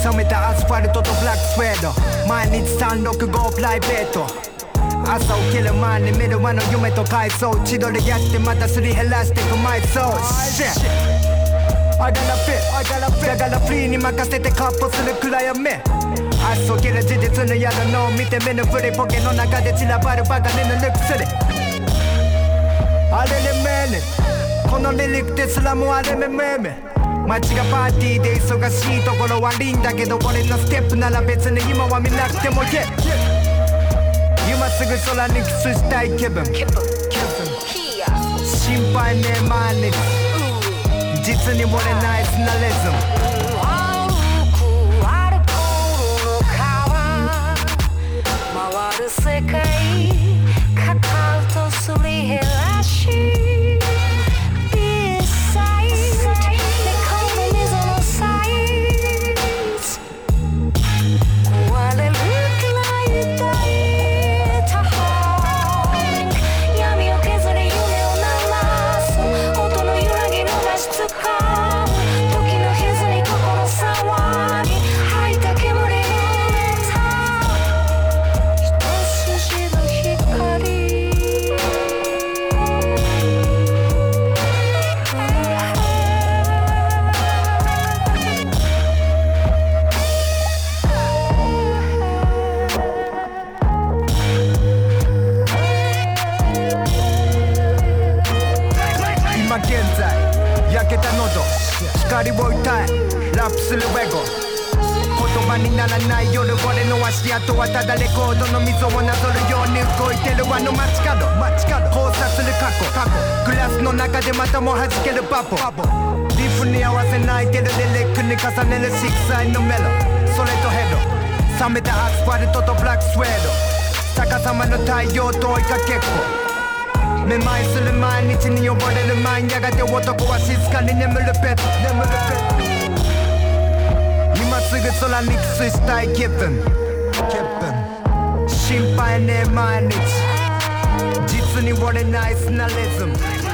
冷めたアスファルトとブラックスウェード毎日365プライベート朝起きる前に見る輪の夢と階層千鳥やってまたすり減らしてくマイソー Shit I gotta fit だからフリーに任せてカッポする暗闇明日起きる事実の宿のを見て見ぬふりポケの中で散らばるバカに塗る薬あれれめねこのリリックですらもあれめめめ街がパーティーで忙しいところ悪いんだけど俺のステップなら別に今は見なくても Yeah今すぐ空にキスしたい気分心配ねえ毎日実に俺ナイスなリズム世界カカウとすり減らし Be sight 猫の溝のサイズ壊れるくらい痛い多方闇を削り夢を鳴らす音の揺らぎ逃しつかむ時の歪み心騒ぎ吐いた煙の今現在焼けた喉光を歌えラップするエゴ言葉にならない夜俺の足跡はただレコードの溝をなぞるように動いてるあの街角交差する過去グラスの中でまたも弾けるバボリフに合わせ泣いてるリリックに重ねる色彩のメロそれとヘド冷めたアスファルトとブラックスウェード逆さまの太陽と追いかけっこめまいする毎日に溺れる前にやがて男は静かに眠るベッド今すぐ空にキスしたい気分心配ねえ毎日実に俺ナイスなリズム